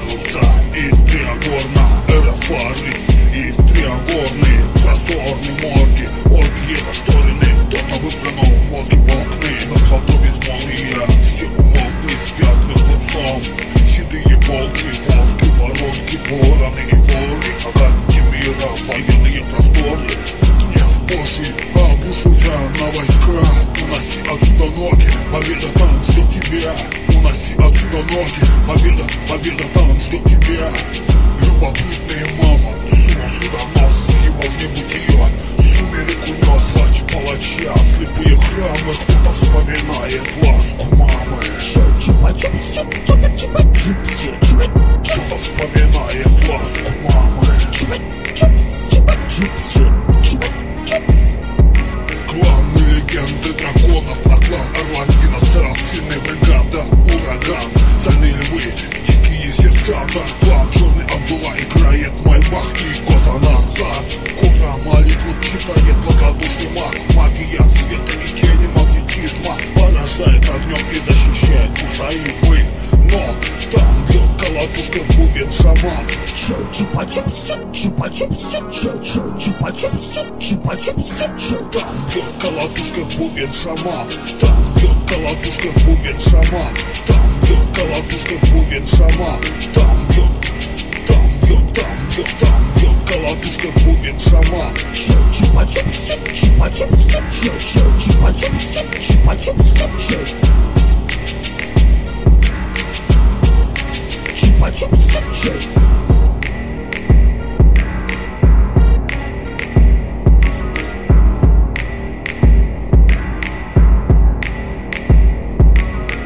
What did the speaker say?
Вьются истрия горна, фары, истрия горны, просторны морги, орги расторены, кто-то выплюнул мозги в окны. На холоду безмолвия, все умолкли, спят мертвым сном. Седые волки, волки, воронки, вороны и воры, огоньки мира, военные просторы. Гнев Божий обрушился на войска. Уноси отсюда ноги, победа там ждет тебя. Уноси отсюда ноги, победа, победа там ждет тебя. Любопытный мама сунул сюда нос, его в небытие. Сумерек унес плач палача, слепые храмы, кто-то вспоминает ласку мамы. Кто-то вспоминает ласку мамы. Кланы легенды драконов, на клан Орландина, старостильная бригада, ураган, стальные львы, дикие сердца, клан черный Абдулла играет майбах и Котана царь. Куфра молитву читает благодушный маг, магия света и тени магнетизма поражает огнем и защищает Кусаивы. Но там бьет колотушка в бубен шаман. Там бьет колотушка в бубен шаман. Там бьет колотушка в бубен шаман. Там бьет колотушка в бубен шаман. Там бьет колотушка в бубен шаман. Чупа-чуп,